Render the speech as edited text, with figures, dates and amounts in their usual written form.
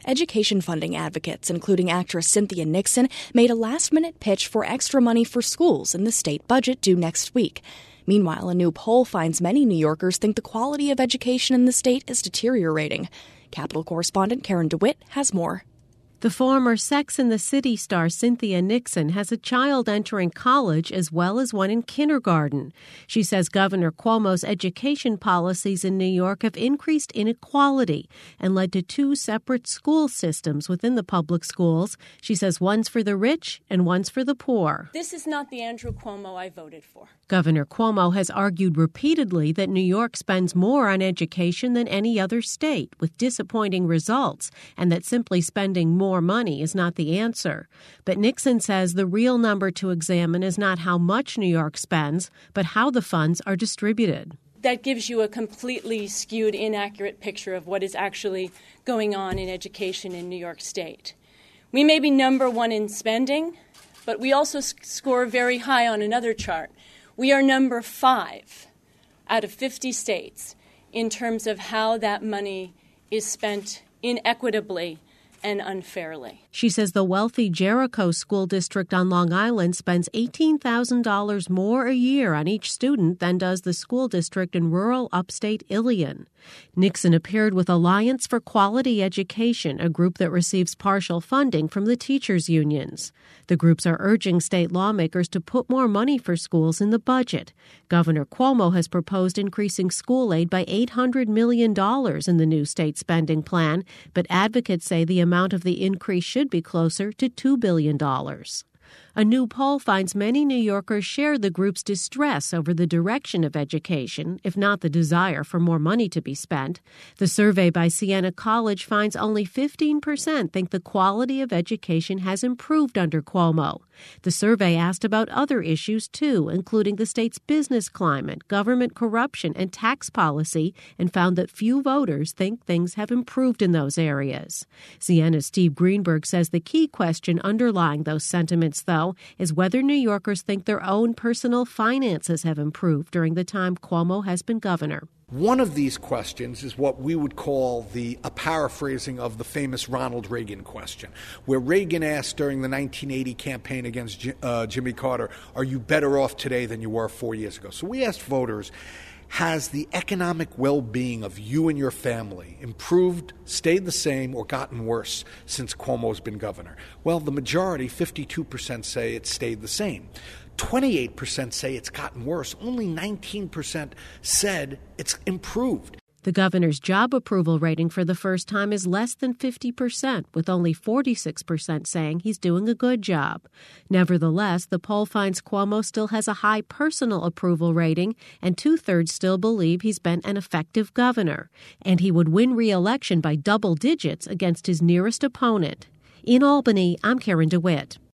Education funding advocates, including actress Cynthia Nixon, made a last-minute pitch for extra money for schools in the state budget due next week. Meanwhile, a new poll finds many New Yorkers think the quality of education in the state is deteriorating. Capitol correspondent Karen DeWitt has more. The former Sex and the City star Cynthia Nixon has a child entering college as well as one in kindergarten. She says Governor Cuomo's education policies in New York have increased inequality and led to two separate school systems within the public schools. She says one's for the rich and one's for the poor. This is not the Andrew Cuomo I voted for. Governor Cuomo has argued repeatedly that New York spends more on education than any other state, with disappointing results, and that simply spending more money is not the answer. But Nixon says the real number to examine is not how much New York spends, but how the funds are distributed. That gives you a completely skewed, inaccurate picture of what is actually going on in education in New York State. We may be number one in spending, but we also score very high on another chart. We are number 5 out of 50 states in terms of how that money is spent inequitably and unfairly. She says the wealthy Jericho School District on Long Island spends $18,000 more a year on each student than does the school district in rural upstate Ilion. Nixon appeared with Alliance for Quality Education, a group that receives partial funding from the teachers' unions. The groups are urging state lawmakers to put more money for schools in the budget. Governor Cuomo has proposed increasing school aid by $800 million in the new state spending plan, but advocates say the amount of the increase should be closer to $2 billion. A new poll finds many New Yorkers share the group's distress over the direction of education, if not the desire for more money to be spent. The survey by Siena College finds only 15% think the quality of education has improved under Cuomo. The survey asked about other issues, too, including the state's business climate, government corruption, and tax policy, and found that few voters think things have improved in those areas. Siena's Steve Greenberg says the key question underlying those sentiments, though, is whether New Yorkers think their own personal finances have improved during the time Cuomo has been governor. One of these questions is what we would call a paraphrasing of the famous Ronald Reagan question, where Reagan asked during the 1980 campaign against Jimmy Carter, are you better off today than you were 4 years ago? So we asked voters, has the economic well-being of you and your family improved, stayed the same, or gotten worse since Cuomo's been governor? Well, the majority, 52%, say it stayed the same. 28% say it's gotten worse. Only 19% said it's improved. The governor's job approval rating for the first time is less than 50%, with only 46% saying he's doing a good job. Nevertheless, the poll finds Cuomo still has a high personal approval rating, and 2/3 still believe he's been an effective governor, and he would win re-election by double digits against his nearest opponent. In Albany, I'm Karen DeWitt.